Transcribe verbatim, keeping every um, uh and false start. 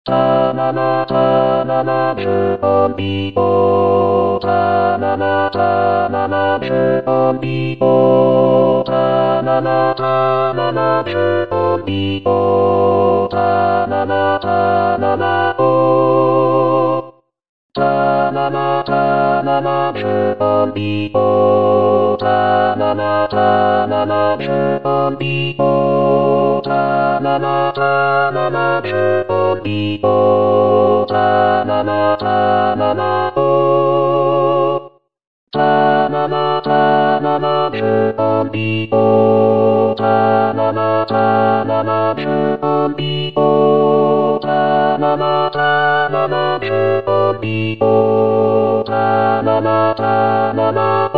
たななたななじゅうごびょうたななたななじゅうごびょうたななたななじゅうごびょうたななたななおたななたななじゅうごびょうたななたななじゅうごびょうたななたななじゅうごびょうたななたななおたななたななじゅうごびょうたななたななじゅうごびょうたななたななじゅうごびょうたななたなな